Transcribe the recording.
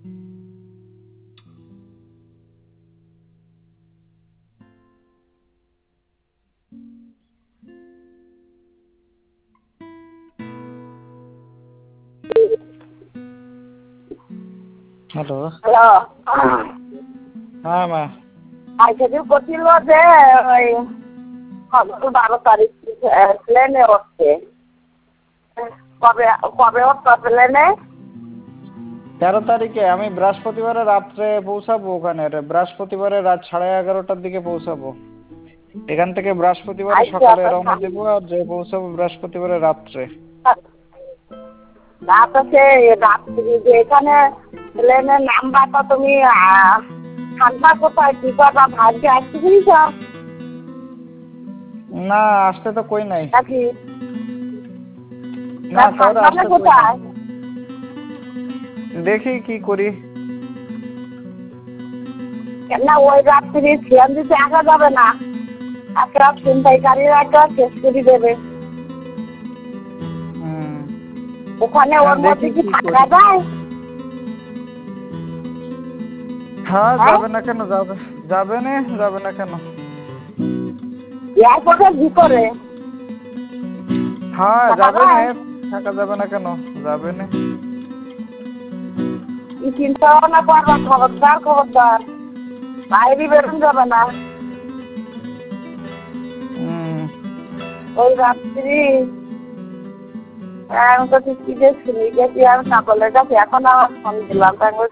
Hello. Hello. হ্যাঁ মা। আজকে যে করছিল যে ওই 12 তারিখ প্লেনে উঠছে, কবে কবে উঠছে প্লেনে? 13 তারিখে আমি বৃহস্পতিবারে রাত্রে পৌঁছাবো ওখানে, বৃহস্পতিবারে রাত 11:30টার দিকে পৌঁছাবো। এখান থেকে বৃহস্পতিবারে আচ্ছা সকালে রওনা দেবো, আর যে পৌঁছাবো বৃহস্পতিবারে রাত্রে। না তো সে রাত্রি যে এখানে প্লেনের নাম্বারটা তুমি থাকবা কোথায়, কি করবা, ভাগ্যে আসতে দিয়েছ না, আসতে তো কই নাই। নাকি? না, কাউরে থাকবা আসতে কই নাই। কোথায়? দেখি কি করি। না ওই রাত্রি ছিলাম দিতে আসা যাবে না, একটা ছিনতাইকারীরা একটা শেষ করে দেবে। ওখানে ওর মধ্যে কি থাকা যায়? হ্যাঁ, যাবে না কেন, যাবে, যাবে না কেন। এয়ারপোর্টের ভিতরে হ্যাঁ, থাকা যাবে না, যায়? থাকা যাবে না কেন, যাবে না। কি চিন্তা ভাবনা করবা, খবরদার খবরদার, বাইরে বেরোন যাবে না ওই রাত্রি। আমি তো কি দেখছি, আমি সকলের কাছে এখন আমার ফোন দিলাম,